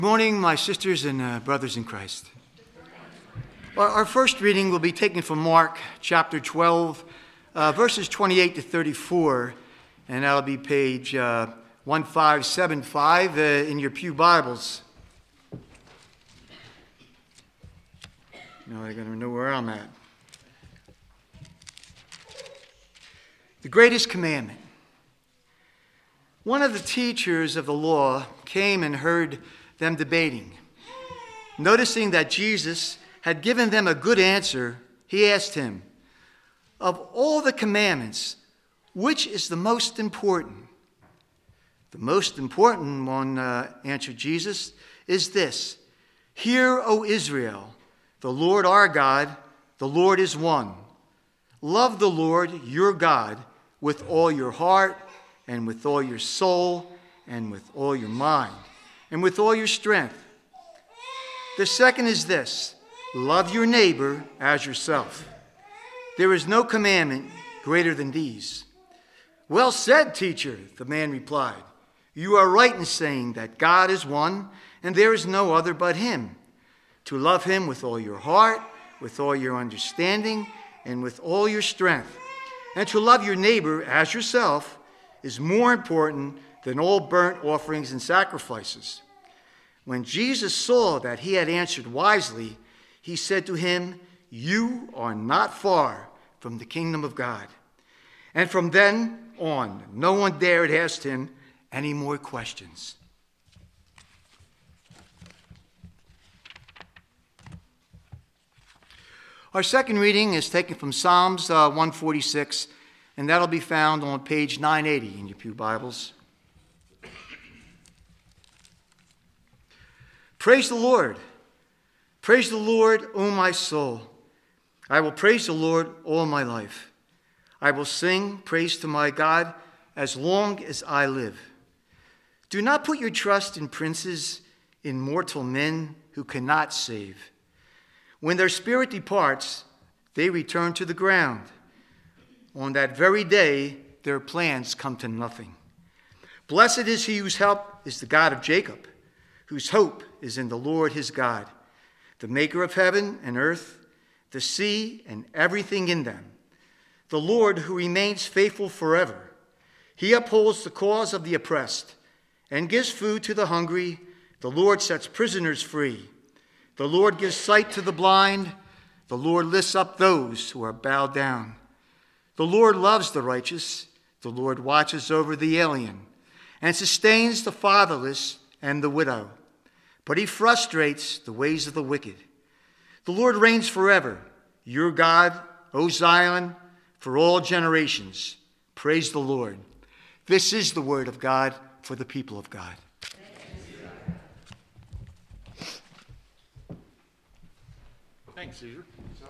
Good morning, my sisters and brothers in Christ. Our first reading will be taken from Mark chapter 12, verses 28 to 34, and that'll be page 1575 in your pew Bibles. Now I gotta know where I'm at. The greatest commandment. One of the teachers of the law came and heard them debating. Noticing that Jesus had given them a good answer, he asked him, "Of all the commandments, which is the most important?" "The most important one," answered Jesus, "is this: Hear, O Israel, the Lord our God, the Lord is one. Love the Lord your God with all your heart and with all your soul and with all your mind and with all your strength. The second is this: love your neighbor as yourself. There is no commandment greater than these." "Well said, teacher," the man replied. "You are right in saying that God is one and there is no other but him. To love him with all your heart, with all your understanding, and with all your strength, and to love your neighbor as yourself is more important than all burnt offerings and sacrifices." When Jesus saw that he had answered wisely, he said to him, "You are not far from the kingdom of God." And from then on, no one dared ask him any more questions. Our second reading is taken from Psalms 146, and that'll be found on page 980 in your pew Bibles. Praise the Lord. Praise the Lord, O my soul. I will praise the Lord all my life. I will sing praise to my God as long as I live. Do not put your trust in princes, in mortal men who cannot save. When their spirit departs, they return to the ground. On that very day, their plans come to nothing. Blessed is he whose help is the God of Jacob, whose hope is in the Lord his God, the maker of heaven and earth, the sea and everything in them. The Lord who remains faithful forever. He upholds the cause of the oppressed and gives food to the hungry. The Lord sets prisoners free. The Lord gives sight to the blind. The Lord lifts up those who are bowed down. The Lord loves the righteous. The Lord watches over the alien and sustains the fatherless and the widow. But he frustrates the ways of the wicked. The Lord reigns forever. Your God, O Zion, for all generations. Praise the Lord. This is the word of God for the people of God. Thanks, Caesar.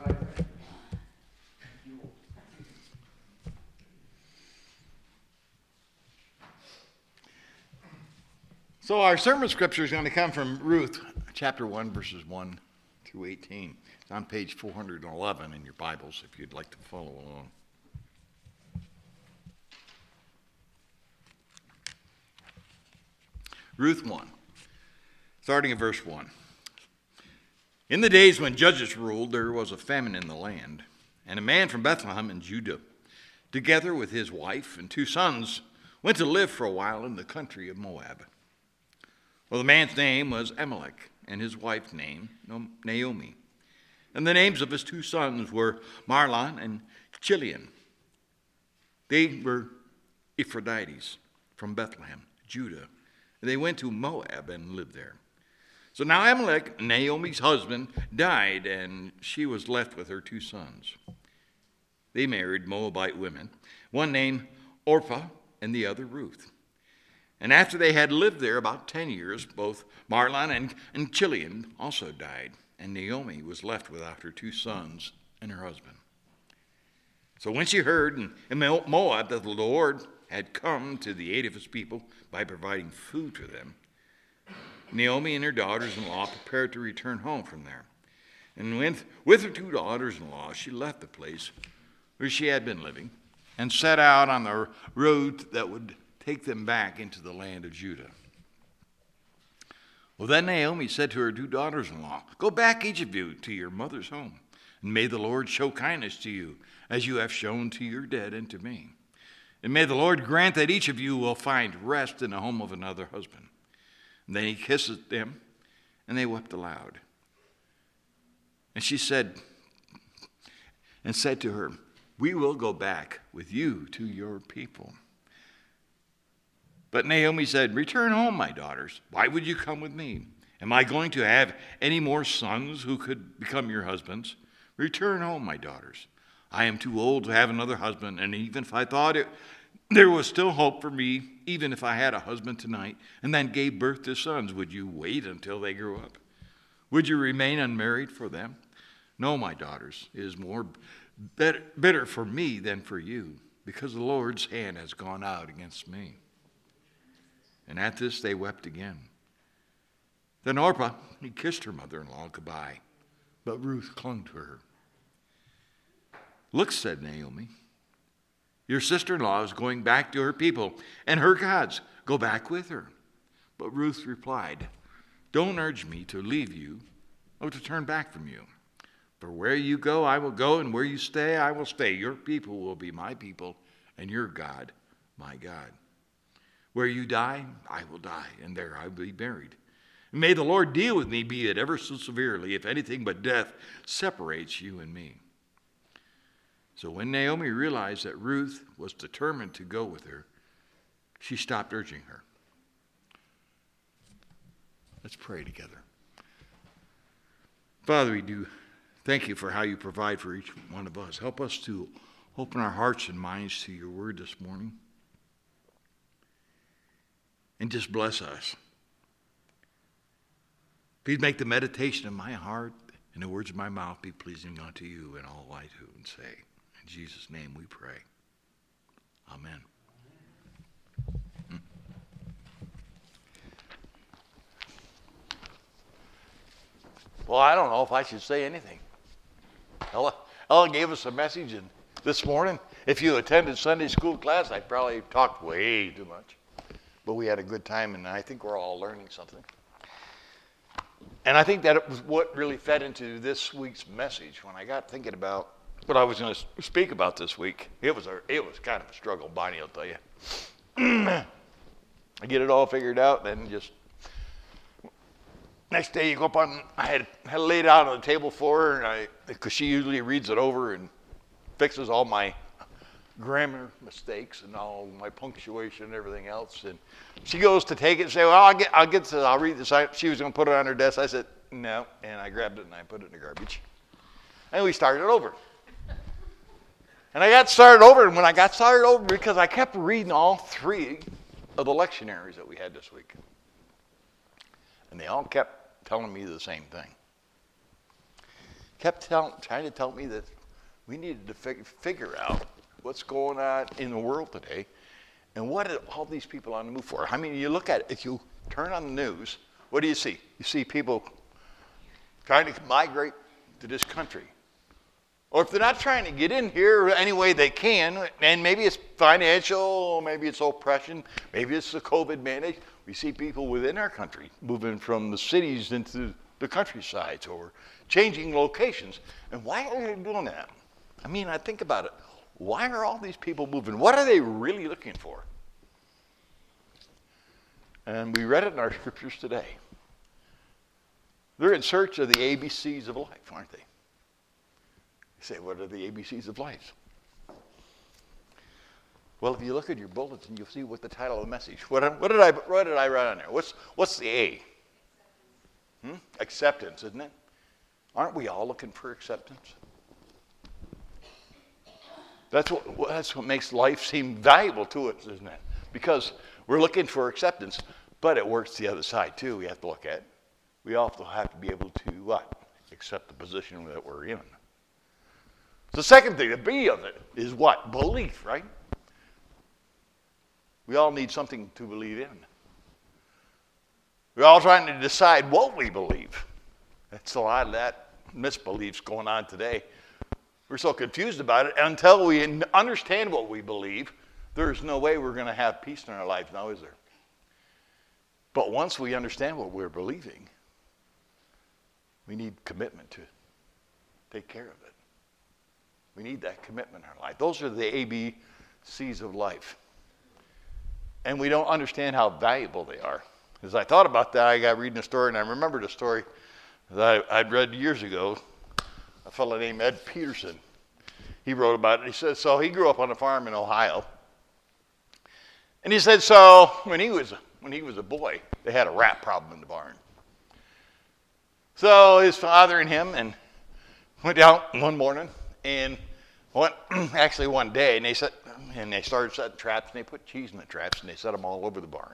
So our sermon scripture is going to come from Ruth, chapter 1, verses 1 through 18. It's on page 411 in your Bibles, if you'd like to follow along. Ruth 1, starting at verse 1. In the days when judges ruled, there was a famine in the land, and a man from Bethlehem in Judah, together with his wife and 2 sons, went to live for a while in the country of Moab. Well, the man's name was Elimelech, and his wife's name Naomi. And the names of his 2 sons were Mahlon and Chilion. They were Ephrodites from Bethlehem, Judah. And they went to Moab and lived there. So now Elimelech, Naomi's husband, died, and she was left with her 2 sons. They married Moabite women, one named Orpah and the other Ruth. And after they had lived there about 10 years, both Mahlon and Chilion also died, and Naomi was left without her 2 sons and her husband. So when she heard in Moab that the Lord had come to the aid of his people by providing food for them, Naomi and her daughters-in-law prepared to return home from there. And with her 2 daughters-in-law, she left the place where she had been living and set out on the road that would take them back into the land of Judah. Well, then Naomi said to her 2 daughters-in-law, "Go back, each of you, to your mother's home, and may the Lord show kindness to you, as you have shown to your dead and to me. And may the Lord grant that each of you will find rest in the home of another husband." And then he kissed them, and they wept aloud. And she said to her, "We will go back with you to your people." But Naomi said, "Return home, my daughters. Why would you come with me? Am I going to have any more sons who could become your husbands? Return home, my daughters. I am too old to have another husband, and even if I thought there was still hope for me, even if I had a husband tonight and then gave birth to sons, would you wait until they grew up? Would you remain unmarried for them? No, my daughters, it is more bitter for me than for you, because the Lord's hand has gone out against me." And at this they wept again. Then Orpah, he kissed her mother-in-law goodbye, but Ruth clung to her. "Look," said Naomi, "your sister-in-law is going back to her people and her gods. Go back with her." But Ruth replied, "Don't urge me to leave you or to turn back from you. For where you go, I will go, and where you stay, I will stay. Your people will be my people, and your God, my God. Where you die, I will die, and there I will be buried. And may the Lord deal with me, be it ever so severely, if anything but death separates you and me." So when Naomi realized that Ruth was determined to go with her, she stopped urging her. Let's pray together. Father, we do thank you for how you provide for each one of us. Help us to open our hearts and minds to your word this morning. And just bless us. Please make the meditation of my heart and the words of my mouth be pleasing unto you in all I do and say. In Jesus' name we pray. Amen. Well, I don't know if I should say anything. Ella gave us a message this morning. If you attended Sunday school class, I probably talked way too much. But we had a good time, and I think we're all learning something. And I think that it was what really fed into this week's message. When I got thinking about what I was going to speak about this week, it was kind of a struggle, Bonnie, I'll tell you. I get it all figured out, and then just next day you go up on, I had laid out on the table for her, because she usually reads it over and fixes all my grammar mistakes and all my punctuation and everything else. And she goes to take it and say, "Well, I'll read this." She was going to put it on her desk. I said, "No," and I grabbed it and I put it in the garbage. And we started over. And I got started over, and when I got started over, because I kept reading all 3 of the lectionaries that we had this week. And they all kept telling me the same thing. Kept trying to tell me that we needed to figure out what's going on in the world today, and what are all these people on the move for? I mean, you look at it, if you turn on the news, what do you see? You see people trying to migrate to this country. Or if they're not trying to get in here any way they can, and maybe it's financial, maybe it's oppression, maybe it's the COVID mandate, we see people within our country moving from the cities into the countrysides or changing locations. And why are they doing that? I mean, I think about it. Why are all these people moving? What are they really looking for? And we read it in our scriptures today. They're in search of the ABCs of life, aren't they? You say, what are the ABCs of life? Well, if you look at your bulletin, you'll see what the title of the message. What did I write on there? What's the A? Acceptance, isn't it? Aren't we all looking for acceptance? That's what makes life seem valuable to us, isn't it? Because we're looking for acceptance, but it works the other side too. We have to look at. We also have to be able to what? Accept the position that we're in. The second thing, the B of it, is what? Belief, right? We all need something to believe in. We're all trying to decide what we believe. That's a lot of that misbeliefs going on today. We're so confused about it. Until we understand what we believe, there's no way we're going to have peace in our life now, is there? But once we understand what we're believing, we need commitment to take care of it. We need that commitment in our life. Those are the ABCs of life. And we don't understand how valuable they are. As I thought about that, I got reading a story, and I remembered a story that I'd read years ago. A fellow named Ed Peterson. He wrote about it. He said, so he grew up on a farm in Ohio. And he said, so when he was a boy, they had a rat problem in the barn. So his father and him went out one morning and one day, and they started setting traps, and they put cheese in the traps, and they set them all over the barn.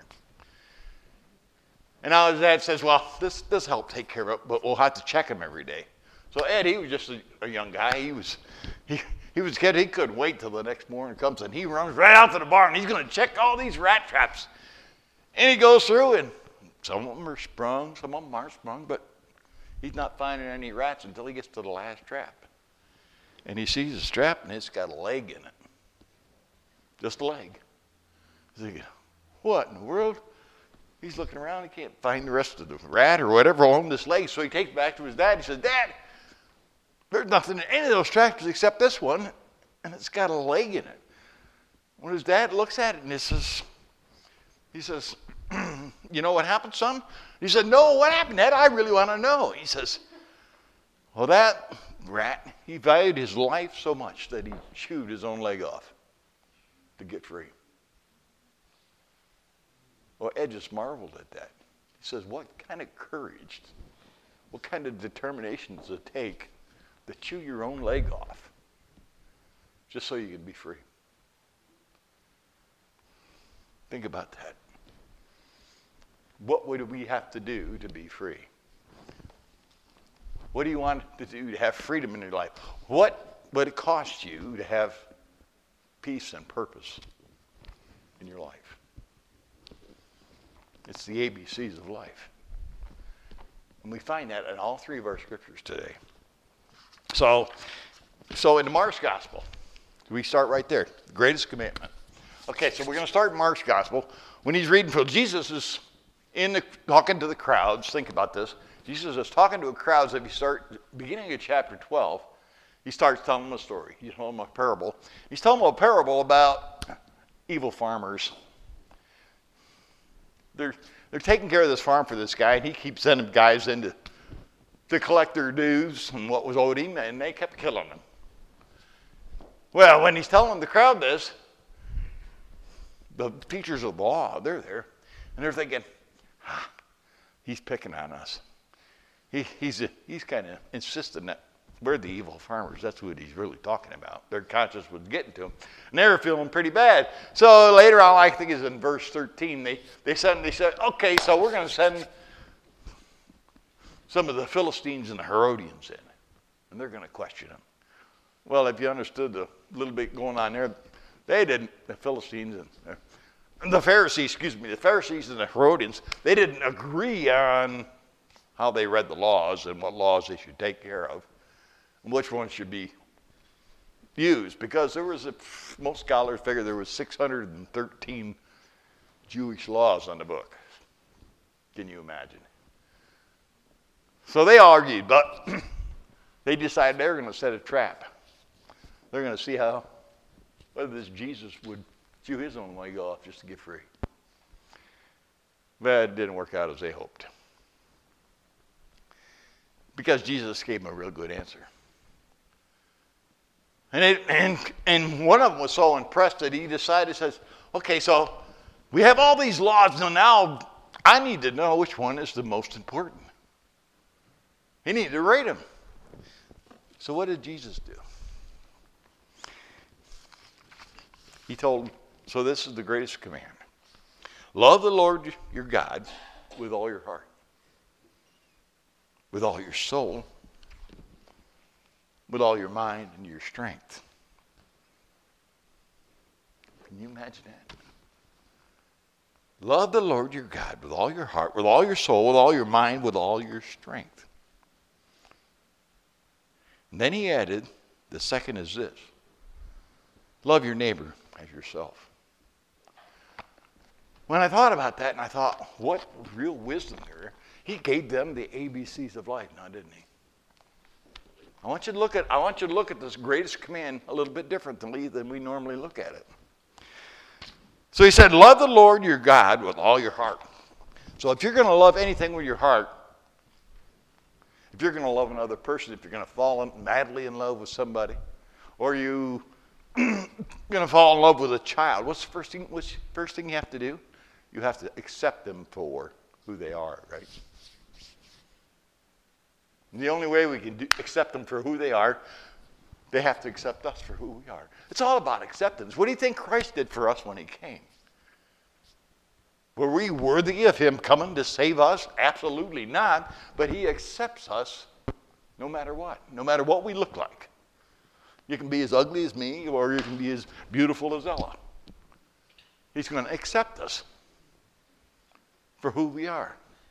And now his dad says, well, this helped take care of it, but we'll have to check him every day. So Ed, he was just a young guy. He was a kid. He couldn't wait till the next morning comes, and he runs right out to the barn. He's going to check all these rat traps. And he goes through, and some of them are sprung, some of them aren't sprung, but he's not finding any rats until he gets to the last trap. And he sees a trap, and it's got a leg in it. Just a leg. He's thinking, what in the world? He's looking around. He can't find the rest of the rat or whatever on this leg. So he takes it back to his dad. He says, Dad, there's nothing in any of those traps except this one, and it's got a leg in it. When his dad looks at it, and he says, you know what happened, son? He said, no, what happened, Dad? I really want to know. He says, well, that rat, he valued his life so much that he chewed his own leg off to get free. Well, Ed just marveled at that. He says, what kind of courage, what kind of determination does it take to chew your own leg off just so you can be free? Think about that. What would we have to do to be free? What do you want to do to have freedom in your life? What would it cost you to have peace and purpose in your life? It's the ABCs of life. And we find that in all three of our scriptures today. So in the Mark's Gospel, we start right there, the greatest commandment. Okay, so we're going to start in Mark's Gospel. When he's reading, Jesus is talking to the crowds. Think about this. Jesus is talking to the crowds. If you start beginning of chapter 12, he starts telling them a story. He's telling them a parable. He's telling them a parable about evil farmers. They're taking care of this farm for this guy, and he keeps sending guys in to collect their dues and what was owed him, and they kept killing him. Well, when he's telling the crowd this, the teachers of the law, they're there, and they're thinking, he's picking on us. He's kind of insisting that we're the evil farmers. That's what he's really talking about. Their conscience was getting to them, and they were feeling pretty bad. So later on, I think it's in verse 13, they said, okay, so we're going to send some of the Philistines and the Herodians in, and they're going to question him. Well, if you understood the little bit going on there, they didn't, the Philistines and the Pharisees and the Herodians, they didn't agree on how they read the laws and what laws they should take care of and which ones should be used, because there was most scholars figure there was 613 Jewish laws on the book. Can you imagine? So they argued, but they decided they were going to set a trap. They're going to see whether this Jesus would chew his own leg off just to get free. But it didn't work out as they hoped, because Jesus gave them a real good answer. And one of them was so impressed that he decided, says, okay, so we have all these laws, now I need to know which one is the most important. He needed to rate them. So what did Jesus do? He told them, so this is the greatest command. Love the Lord your God with all your heart, with all your soul, with all your mind and your strength. Can you imagine that? Love the Lord your God with all your heart, with all your soul, with all your mind, with all your strength. And then he added, the second is this: love your neighbor as yourself. When I thought about that, and I thought, what real wisdom there. He gave them the ABCs of life, now didn't he? I want you to look at this greatest command a little bit differently than we normally look at it. So he said, love the Lord your God with all your heart. So if you're going to love anything with your heart, if you're going to love another person, if you're going to fall madly in love with somebody, or you're going to fall in love with a child, what's the first thing you have to do? You have to accept them for who they are, right? And the only way we can accept them for who they are, they have to accept us for who we are. It's all about acceptance. What do you think Christ did for us when he came? Were we worthy of him coming to save us? Absolutely not. But he accepts us no matter what we look like. You can be as ugly as me, or you can be as beautiful as Ella. He's going to accept us for who we are.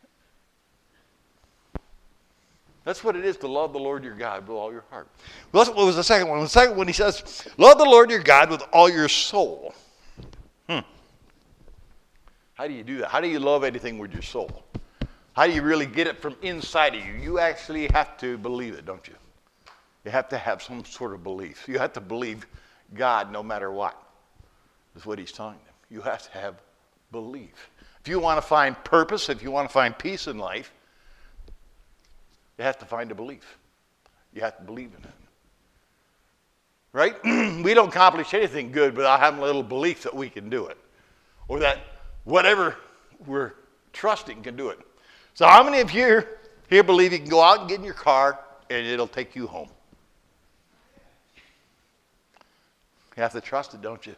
That's what it is to love the Lord your God with all your heart. Well, what was the second one? The second one, he says, love the Lord your God with all your soul. How do you do that? How do you love anything with your soul? How do you really get it from inside of you? You actually have to believe it, don't you? You have to have some sort of belief. You have to believe God no matter what. That's what he's telling them. You have to have belief. If you want to find purpose, if you want to find peace in life, you have to find a belief. You have to believe in it. Right? We don't accomplish anything good without having a little belief that we can do it. Or that whatever we're trusting can do it. So how many of you here believe you can go out and get in your car and it'll take you home? You have to trust it, don't you?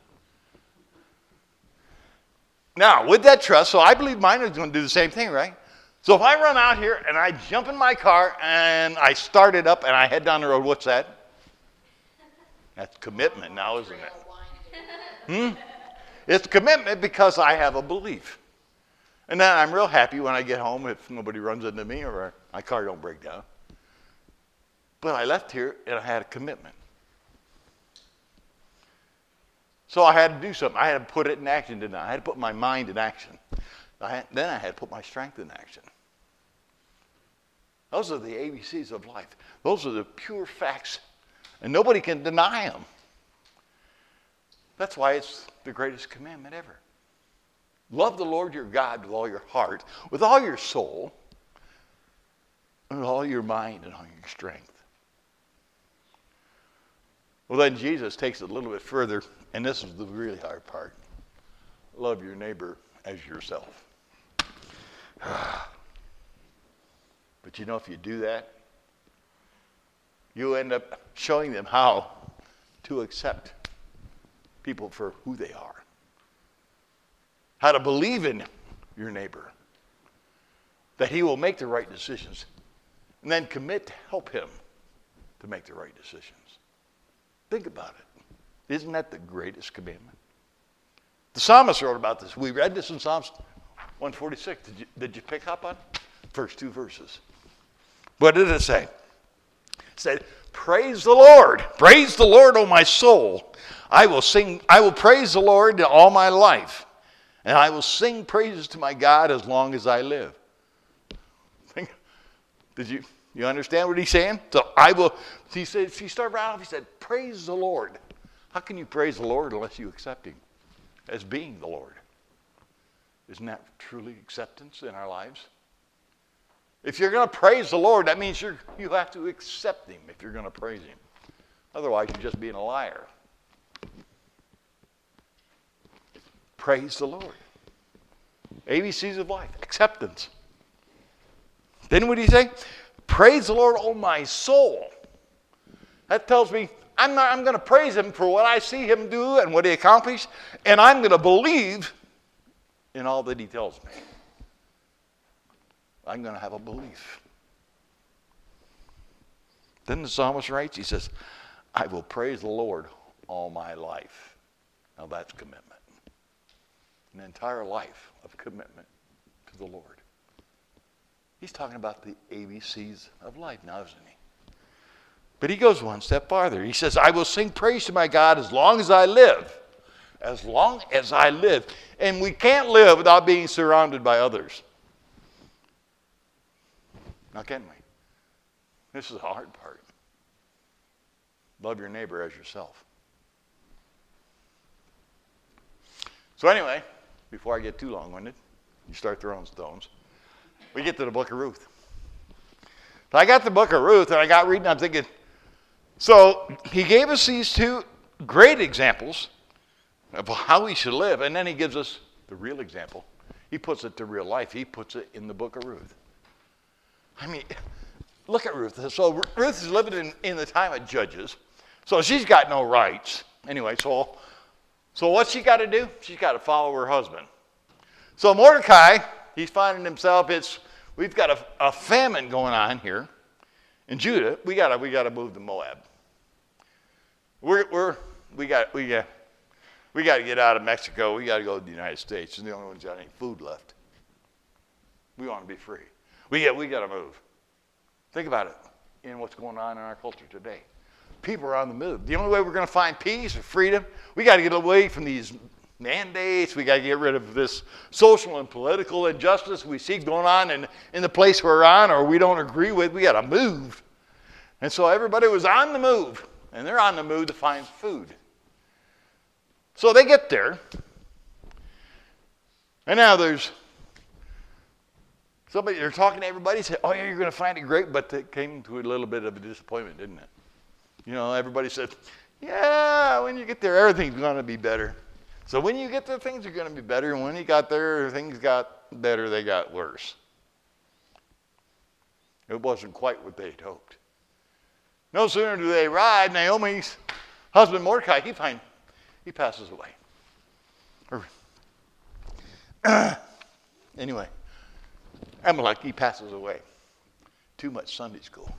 Now, with that trust, so I believe mine is going to do the same thing, right? So if I run out here and I jump in my car and I start it up and I head down the road, what's that? That's commitment now, isn't it? It's commitment because I have a belief. And then I'm real happy when I get home if nobody runs into me or my car don't break down. But I left here and I had a commitment. So I had to do something. I had to put it in action, didn't I? I had to put my mind in action. Then I had to put my strength in action. Those are the ABCs of life. Those are the pure facts. And nobody can deny them. That's why it's the greatest commandment ever. Love the Lord your God with all your heart, with all your soul, and with all your mind and all your strength. Well, then Jesus takes it a little bit further, and this is the really hard part. Love your neighbor as yourself. But you know, if you do that, you end up showing them how to accept people for who they are. How to believe in your neighbor. That he will make the right decisions. And then commit to help him to make the right decisions. Think about it. Isn't that the greatest commandment? The psalmist wrote about this. We read this in Psalms 146. Did you pick up on first two verses? What did it say? It said, praise the Lord. Praise the Lord, O my soul. I will praise the Lord all my life. And I will sing praises to my God as long as I live. Did you understand what he's saying? So he started right off, he said, praise the Lord. How can you praise the Lord unless you accept him as being the Lord? Isn't that truly acceptance in our lives? If you're going to praise the Lord, that means you have to accept him if you're going to praise him. Otherwise, you're just being a liar. Praise the Lord. ABCs of life. Acceptance. Then what do you say? Praise the Lord, oh my soul. That tells me I'm going to praise him for what I see him do and what he accomplished, and I'm going to believe in all that he tells me. I'm going to have a belief. Then the psalmist writes, he says, I will praise the Lord all my life. Now that's commitment. An entire life of commitment to the Lord. He's talking about the ABCs of life now, isn't he? But he goes one step farther. He says, I will sing praise to my God as long as I live. as long as I live. And we can't live without being surrounded by others. Now, can we? This is the hard part. Love your neighbor as yourself. So anyway, before I get too long-winded, you start throwing stones. We get to the book of Ruth. So I got the book of Ruth, and I got reading, I'm thinking, so he gave us these two great examples of how we should live, and then he gives us the real example. He puts it to real life. He puts it in the book of Ruth. I mean, look at Ruth. So Ruth is living in the time of Judges, so she's got no rights. Anyway, so what's she got to do? She's got to follow her husband. So Mordecai, he's finding himself, we've got a famine going on here in Judah. We got to move to Moab. We got to get out of Mexico. We got to go to the United States. It's the only ones got any food left. We want to be free. We got to move. Think about it in what's going on in our culture today. People are on the move. The only way we're going to find peace or freedom, we got to get away from these mandates. We got to get rid of this social and political injustice we see going on in the place we're on or we don't agree with. We got to move. And so everybody was on the move, and they're on the move to find food. So they get there, and now there's somebody, they're talking to everybody, say, oh yeah, you're going to find it great, but it came to a little bit of a disappointment, didn't it? You know, everybody said, yeah, when you get there, everything's going to be better. So when you get there, things are going to be better, and when you got there, things got better, they got worse. It wasn't quite what they'd hoped. No sooner do they arrive, Naomi's husband Mordecai, he passes away. Anyway, Amalek, he passes away. Too much Sunday school.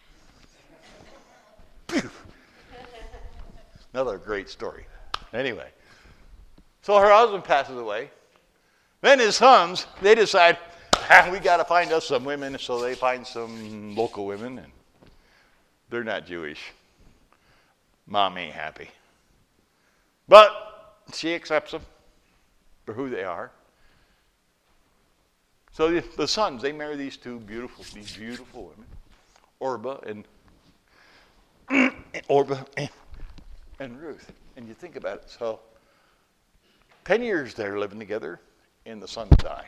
Another great story. Anyway, so her husband passes away. Then his sons, they decide, we got to find us some women. So they find some local women, and they're not Jewish. Mom ain't happy. But she accepts them for who they are. So the sons, they marry these beautiful women, Orpah and Ruth. And you think about it, so 10 years they're living together, and the sons die.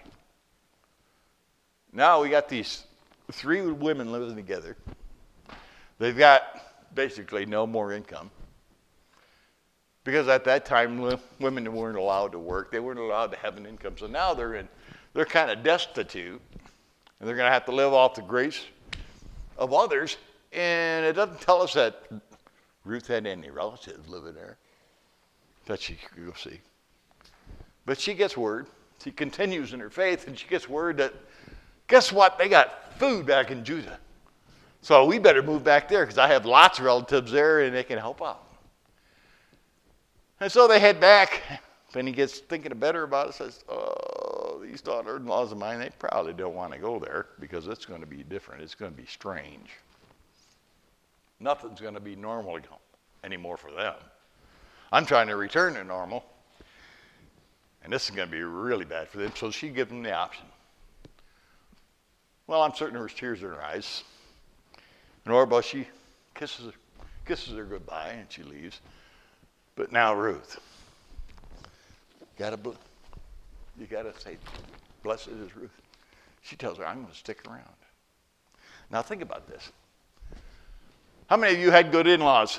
Now we got these 3 women living together. They've got basically no more income. Because at that time, women weren't allowed to work. They weren't allowed to have an income. So now they're kind of destitute, and they're going to have to live off the grace of others. And it doesn't tell us that Ruth had any relatives living there that she could go see. But she gets word. She continues in her faith, and she gets word that, guess what? They got food back in Judah. So we better move back there because I have lots of relatives there, and they can help out. And so they head back. When he gets thinking better about it, says, oh, these daughter-in-laws of mine, they probably don't want to go there because it's going to be different. It's going to be strange. Nothing's going to be normal anymore for them. I'm trying to return to normal, and this is going to be really bad for them. So she gives them the option. Well, I'm certain there was tears in her eyes. And Orpah, she kisses her goodbye, and she leaves. But now Ruth, you gotta say, blessed is Ruth. She tells her, I'm going to stick around. Now think about this. How many of you had good in-laws?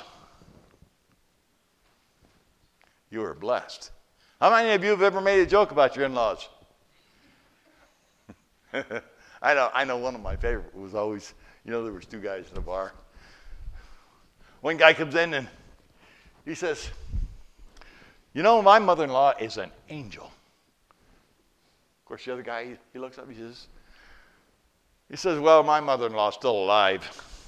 You were blessed. How many of you have ever made a joke about your in-laws? I know one of my favorite was always, there was 2 guys in the bar. One guy comes in and he says, my mother-in-law is an angel. Of course, the other guy, he looks up, he says, well, my mother-in-law is still alive.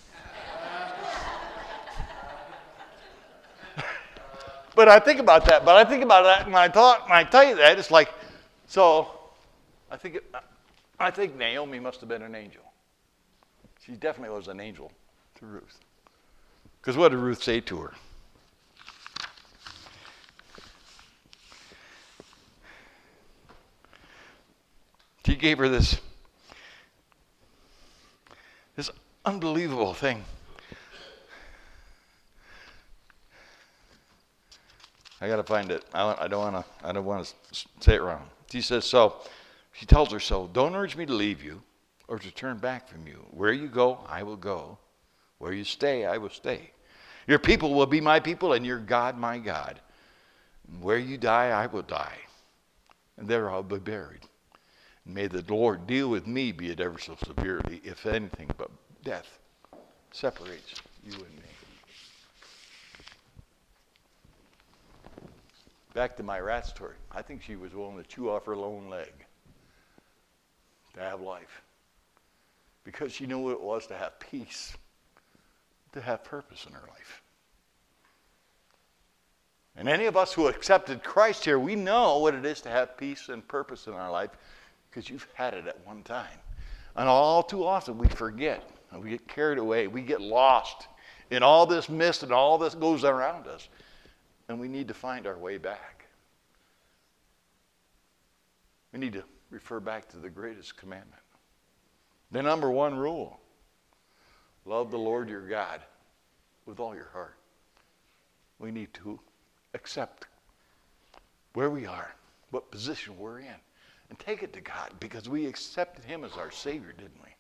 But I think about that. And when I tell you that, it's like, so I think Naomi must have been an angel. She definitely was an angel to Ruth. Because what did Ruth say to her? gave her this unbelievable thing. I got to find it. I don't want to say it wrong. She says, she tells her, don't urge me to leave you or to turn back from you. Where you go, I will go. Where you stay, I will stay. Your people will be my people and your God, my God. And where you die, I will die. And there I'll be buried. And may the Lord deal with me, be it ever so severely, if anything but death separates you and me. Back to my rat story. I think she was willing to chew off her lone leg to have life. Because she knew what it was to have peace, to have purpose in her life. And any of us who accepted Christ here, we know what it is to have peace and purpose in our life because you've had it at one time. And all too often we forget and we get carried away. We get lost in all this mist and all this goes around us. And we need to find our way back. We need to refer back to the greatest commandment. The number one rule. Love the Lord your God with all your heart. We need to accept where we are, what position we're in, and take it to God because we accepted him as our Savior, didn't we?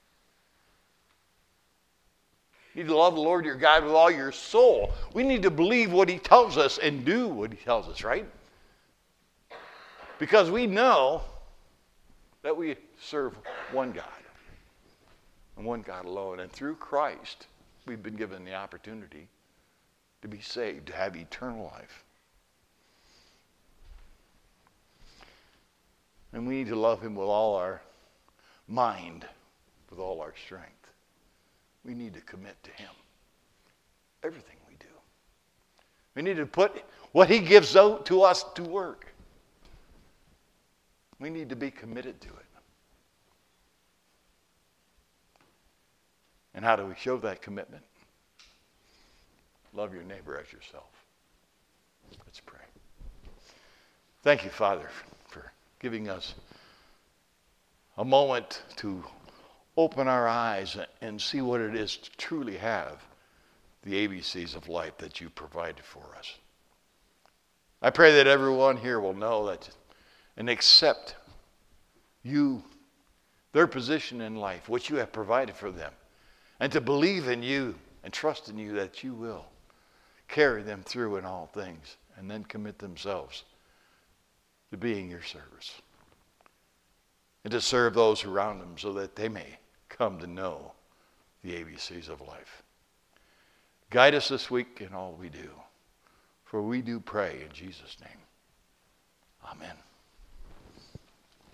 You need to love the Lord your God with all your soul. We need to believe what he tells us and do what he tells us, right? Because we know that we serve one God and one God alone. And through Christ, we've been given the opportunity to be saved, to have eternal life. And we need to love him with all our mind, with all our strength. We need to commit to him. Everything we do. We need to put what he gives out to us to work. We need to be committed to it. And how do we show that commitment? Love your neighbor as yourself. Let's pray. Thank you, Father, for giving us a moment to open our eyes and see what it is to truly have the ABCs of life that you provided for us. I pray that everyone here will know that and accept you, their position in life, what you have provided for them, and to believe in you and trust in you that you will carry them through in all things and then commit themselves to being your service and to serve those around them so that they may come to know the ABCs of life. Guide us this week in all we do, for we do pray in Jesus' name. Amen.